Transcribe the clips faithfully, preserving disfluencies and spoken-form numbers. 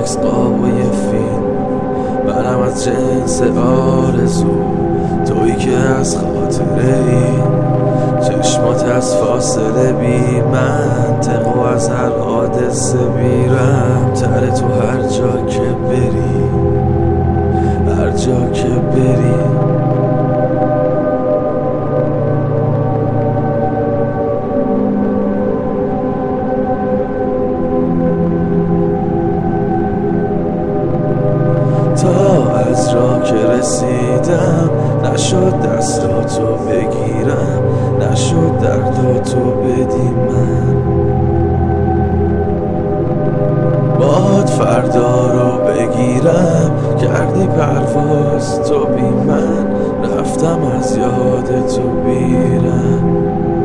عکس قاب و یه فیلم، منم از جنس آرزو، تویی که از خاطره ای، چشمات از فاصله بی منطق و از هر حادثه بیرم تر تو هر جا که بری، هر جا که بری. تا از راه که رسیدم نشد دستاتو بگیرم، نشد درداتو بدی من، باد فردا رو بگیرم، کردی پرواز تو بی من، رفتم از یاد تو بیرم.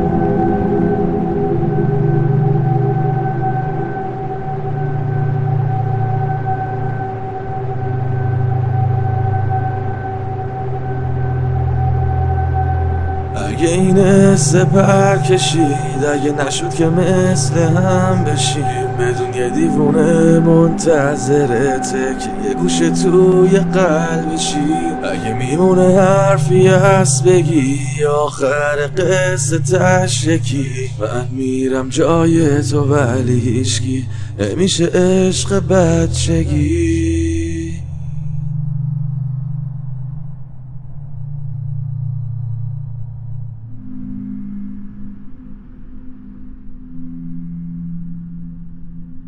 اگه این حس پر کشید، اگه نشد که مثل هم بشیم، بدون یه دیوونه منتظرته که یه گوشه توی قلبشی، اگه میمونه حرفی هست بگی آخر قصه تشکی، من میرم جای تو ولی هیچکی نمیشه عشق بچگی.